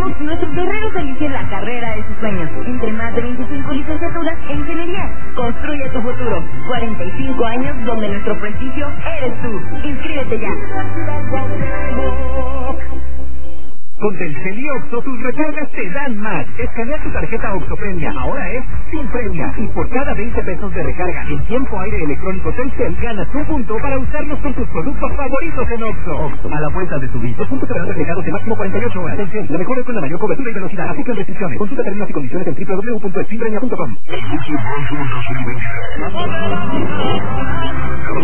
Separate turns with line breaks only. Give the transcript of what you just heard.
queremos que nuestros guerreros eligieran la carrera de sus sueños. Entre más de 25 licenciaturas en ingeniería. Construye tu futuro. 45 años donde nuestro prestigio eres tú. Inscríbete ya.
Con Telcel y Oxxo, tus recargas te dan más. Escanea tu tarjeta Oxxo Premia. Ahora es sin premia. Y por cada 20 pesos de recarga en tiempo aire electrónico Telcel, ganas un punto para usarlos con tus productos favoritos en Oxxo. Oxxo, a la vuelta de tu vida. Los puntos serán reflejados en máximo 48 horas. Telcel, la mejor con la mayor cobertura y velocidad. Aplican restricciones. Consulta términos y condiciones en www.eximpremia.com.